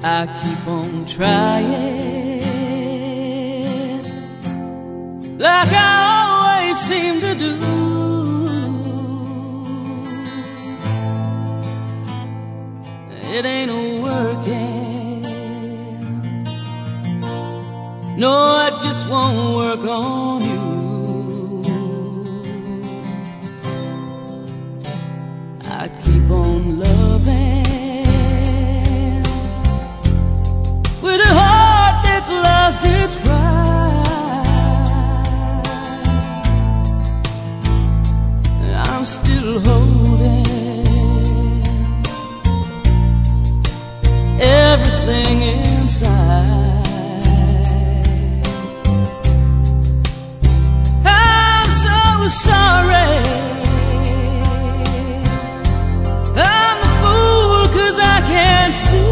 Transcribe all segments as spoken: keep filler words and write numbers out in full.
I keep on trying, like I always seem to do. It ain't working. No, I just won't work on you. I keep on loving with a heart that's lost its pride. I'm still holding everything inside. I'm so sorry, I'm the fool 'cause I can't see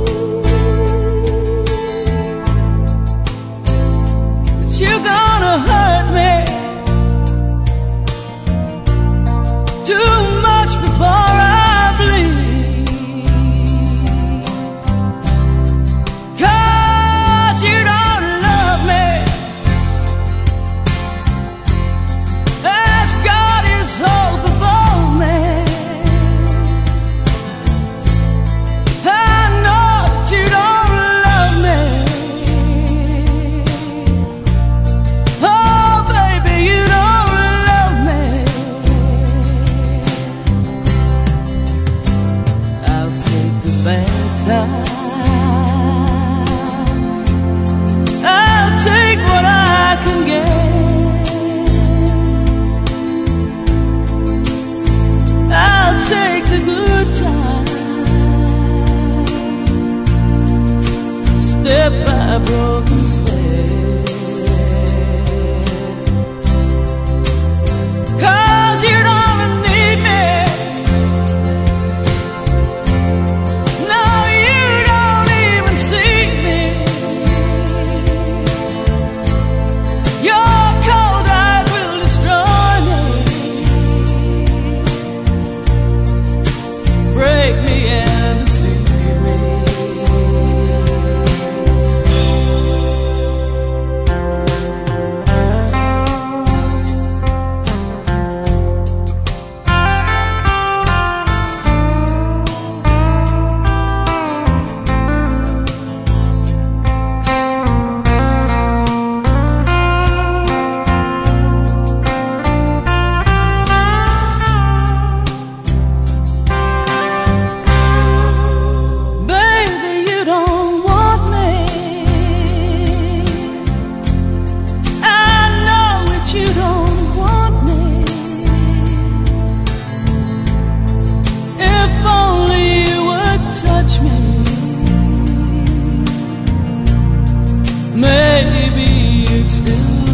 that you're gonna hurt me too much before I bleed. 'Cause you don't love me as God is hoping for me. I know that you don't love me. Oh baby, you don't love me. I'll take the bad times, I'll take what I can get, I'll take the good times, step by broken step. 'Cause you don't need me. No, you don't even see me. Your cold eyes will destroy me, break me and deceive me. Baby, you don't want me. I know that you don't want me. If only you would touch me, maybe you'd still